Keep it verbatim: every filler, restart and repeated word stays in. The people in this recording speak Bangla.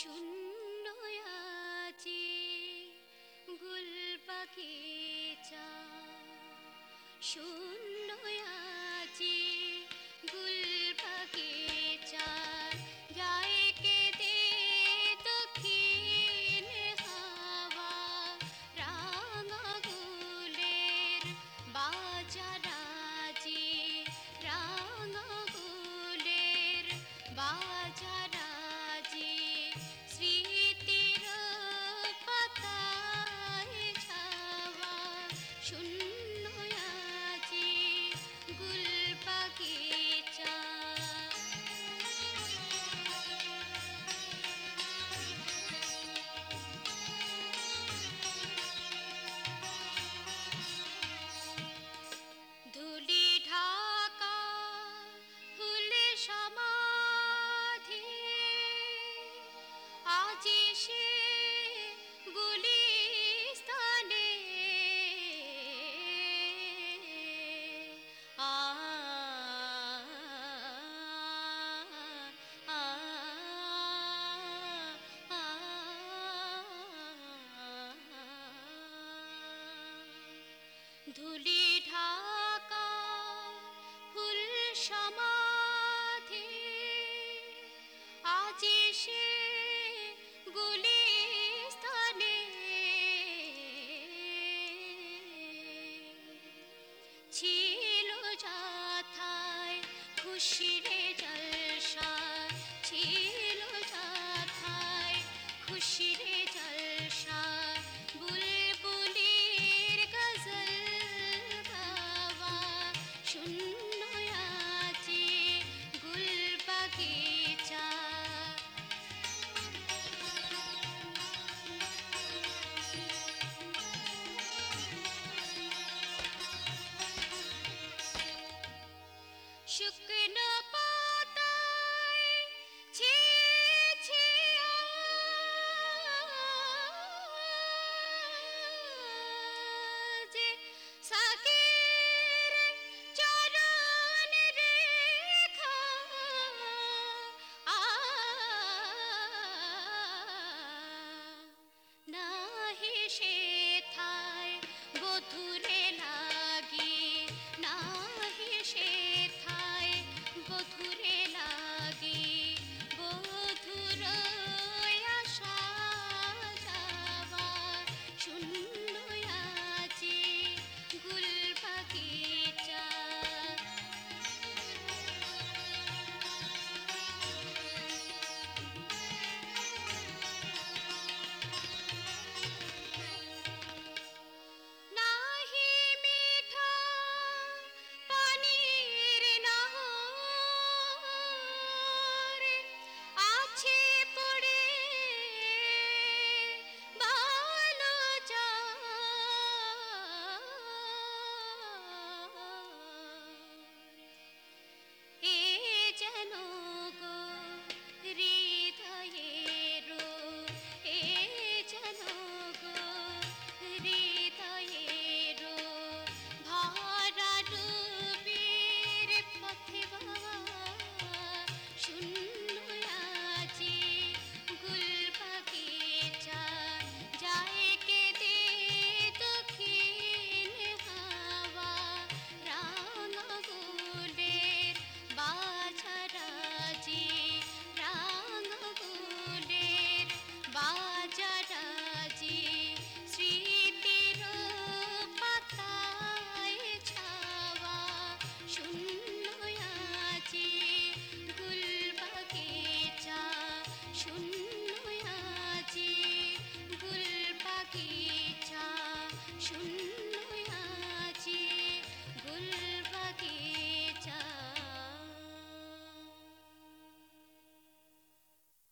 শূন্য আছে গুল বাগিচা, শূন্য আছে গুল বাগিচা, যায় কেঁদে দক্ষিণ হাওয়া, রাঙা গুলের বাজার আজি, রাঙা গুলের বাজার আজি, স্মৃতির পাতায় ছাওয়া, শূন্য আজি গুল বাগিচা। ধুলি ঢাকা ফুলে সমাধি, আজি সে গুলিস্তানে, আ আ আ ধুলি ঢাকা ফুল সমাধি, আজি সে গুলিস্তানে, ছিল যাথায় খুশিরে জলসা, ছিল যাথায় খুশিরে জলসা, বুলবুলির গজল গাওয়া, শূন্য আছে গুল বাগিচা। শুকনো পাতায় ছিঁয়ে ছিঁয়ে আজ সাকির চরণ রেখা, আ নাহি সেথায় বধুরে লাগি, নাহি সেথায় বধুরে লাগি, বধুর আশা যাওয়া, শূন্য আছে গুল বাগিচা। নাহি মিঠা পানির নহর, আছে পড়ে ভালো জ্বর, এ যেন গো হৃদয়ের, এ যেন গো হৃদয়ের ভরা ডুবির পথে বাওয়া, শূন্য আছে গুল বাগিচা, যায় কেঁদে দক্ষিণ হাওয়া, রাঙা গুলের বাজার আজি, রাঙা গুলের বাজার আজি, স্মৃতির পাতায় ছাওয়া, শূন্য আছে গুল বাগিচা, শূন্য আছে গুল বাগিচা, শূন্য